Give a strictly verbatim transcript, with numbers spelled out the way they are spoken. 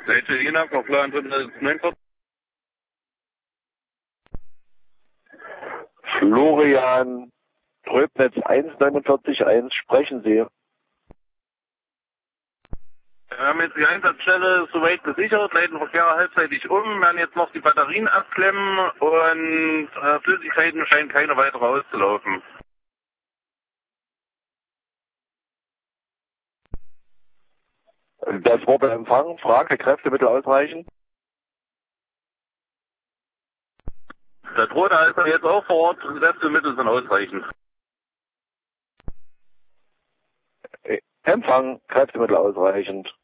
Deutsche Jena, Kaufland neunundvierzig. Florian, Tröbnetz eins neun vier eins, sprechen Sie. Wir haben jetzt die Einsatzstelle soweit gesichert, leiten Verkehr halbseitig um, werden jetzt noch die Batterien abklemmen und äh, Flüssigkeiten scheinen keine weitere auszulaufen. Das wurde empfangen. Frage, Kräftemittel ausreichen? Der Drohne ist ja jetzt auch vor Ort, Kräftemittel sind ausreichend. Empfang, Kräftemittel ausreichend.